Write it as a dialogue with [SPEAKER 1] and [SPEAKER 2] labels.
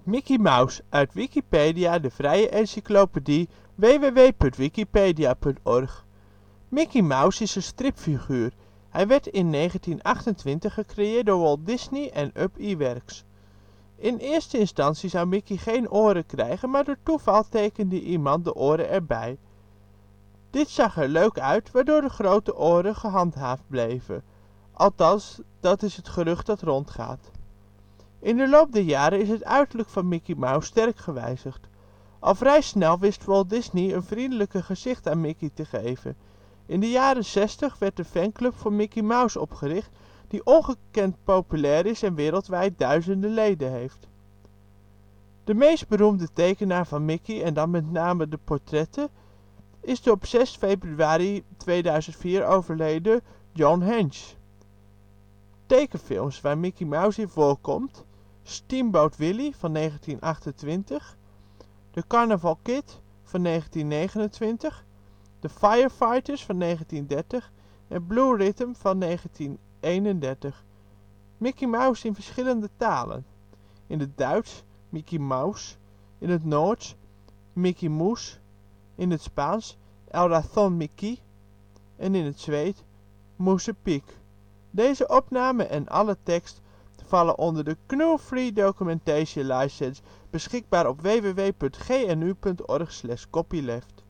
[SPEAKER 1] Mickey Mouse, uit Wikipedia, de vrije encyclopedie. www.wikipedia.org. Mickey Mouse is een stripfiguur. Hij werd in 1928 gecreëerd door Walt Disney en Up Iwerks. In eerste instantie zou Mickey geen oren krijgen, maar door toeval tekende iemand de oren erbij. Dit zag er leuk uit, waardoor de grote oren gehandhaafd bleven. Althans, dat is het gerucht dat rondgaat. In de loop der jaren is het uiterlijk van Mickey Mouse sterk gewijzigd. Al vrij snel wist Walt Disney een vriendelijker gezicht aan Mickey te geven. In de jaren ' 60 werd de fanclub voor Mickey Mouse opgericht, die ongekend populair is en wereldwijd duizenden leden heeft. De meest beroemde tekenaar van Mickey, en dan met name de portretten, is de op 6 februari 2004 overleden John Hench. Tekenfilms waar Mickey Mouse in voorkomt: Steamboat Willie van 1928, The Carnival Kid van 1929, The Firefighters van 1930 en Blue Rhythm van 1931. Mickey Mouse in verschillende talen: in het Duits Mickey Mouse, in het Noors Mickey Mouse, in het Spaans El Ratón Mickey en in het Zweeds Musse Pig. Deze opname en alle tekst vallen onder de GNU Free Documentation License, beschikbaar op www.gnu.org/copyleft.